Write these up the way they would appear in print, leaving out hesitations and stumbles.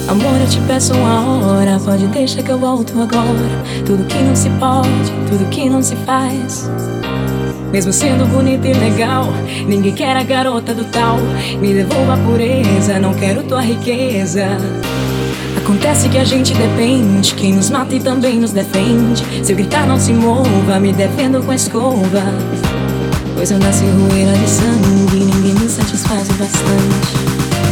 Amor, eu te peço uma hora, pode deixar que eu volto agora. Tudo que não se pode, tudo que não se faz. Mesmo sendo bonita e legal, ninguém quer a garota do tal. Me devolva a pureza, não quero tua riqueza. Acontece que a gente depende, quem nos mata e também nos defende. Se eu gritar não se mova, me defendo com a escova. Pois eu nasci roeira de sangue e ninguém me satisfaz o bastante.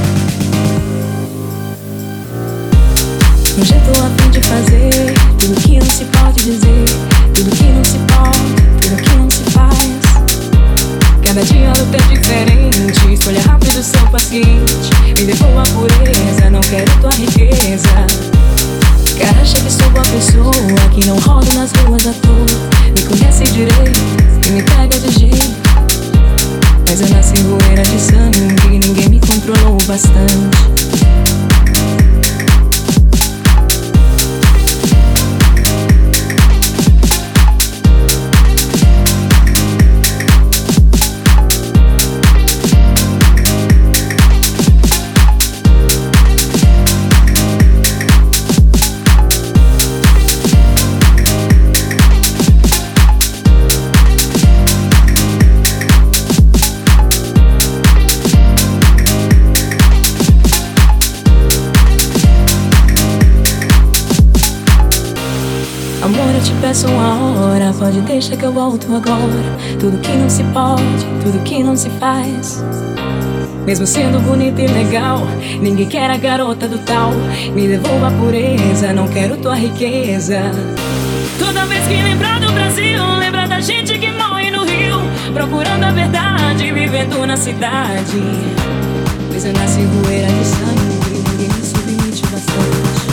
Hoje eu tô a fim de fazer tudo que não se pode dizer, tudo que não se pode, tudo que não se faz. Cada dia a luta é diferente, escolha rápido, sou paciente. Me devolva a pureza, não quero tua riqueza. Cara, acha que sou boa pessoa, que não rodo nas ruas à toa. Me conhece direito e me pega de jeito. Mas eu nasci roeira de sangue e ninguém me controlou bastante. Amor, eu te peço uma hora, pode deixar que eu volto agora. Tudo que não se pode, tudo que não se faz. Mesmo sendo bonita e legal, ninguém quer a garota do tal. Me devolva a pureza, não quero tua riqueza. Toda vez que lembrar do Brasil, lembra da gente que morre no Rio, procurando a verdade, vivendo na cidade. Pois eu nasci roeira de sangue, ninguém me submete bastante.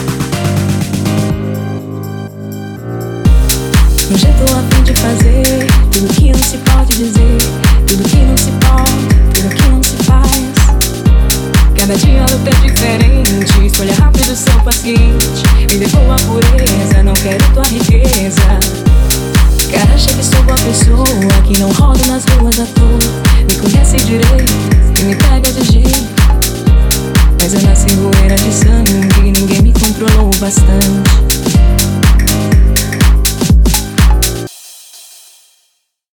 Hoje eu tô a fim de fazer tudo que não se pode dizer, tudo que não se pode, tudo que não se faz. Cada dia a luta é diferente, escolha rápido, sou paciente. Me devolva a pureza, não quero tua riqueza. Cara, acha que sou boa pessoa, que não rodo nas ruas à toa. Me conhece direito e me pega de jeito. Mas eu nasci roeira de sangue e ninguém me controlou bastante.